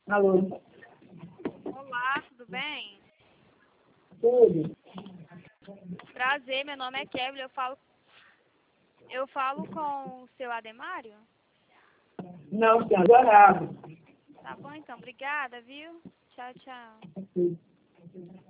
Alô? Olá, tudo bem? Tudo? Prazer, meu nome é Kevin, eu falo com o seu Ademário? Não, senhora, adorado. Tá bom então, obrigada, viu? Tchau, tchau. Ok.